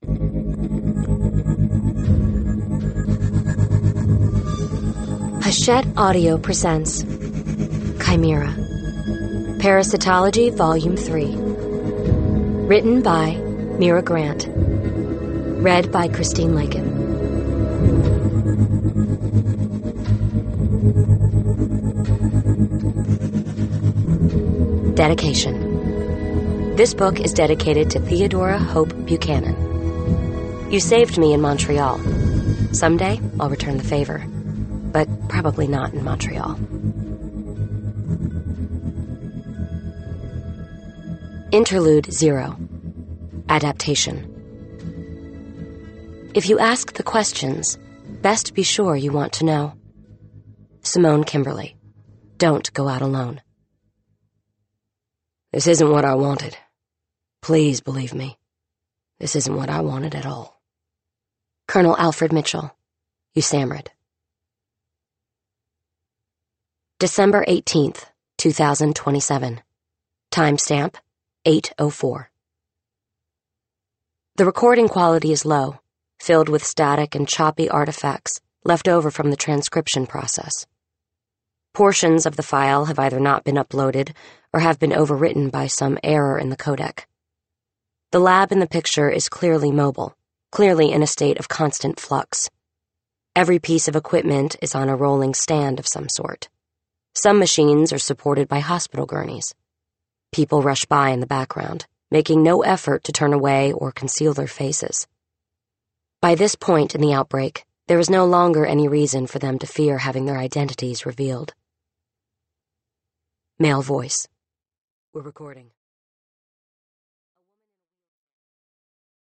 Hachette Audio presents Chimera, Parasitology Volume 3. Written by Mira Grant. Read by Christine Lakin. Dedication. This book is dedicated to Theodora Hope Buchanan. You saved me in Montreal. Someday, I'll return the favor. But probably not in Montreal. Interlude 0. Adaptation. If you ask the questions, best be sure you want to know. Simone Kimberly. Don't go out alone. This isn't what I wanted. Please believe me. This isn't what I wanted at all. Colonel Alfred Mitchell. USAMRIID. December 18th, 2027. Timestamp 8:04. The recording quality is low, filled with static and choppy artifacts left over from the transcription process. Portions of the file have either not been uploaded or have been overwritten by some error in the codec. The lab in the picture is clearly mobile, clearly in a state of constant flux. Every piece of equipment is on a rolling stand of some sort. Some machines are supported by hospital gurneys. People rush by in the background, making no effort to turn away or conceal their faces. By this point in the outbreak, there is no longer any reason for them to fear having their identities revealed. Male voice. We're recording.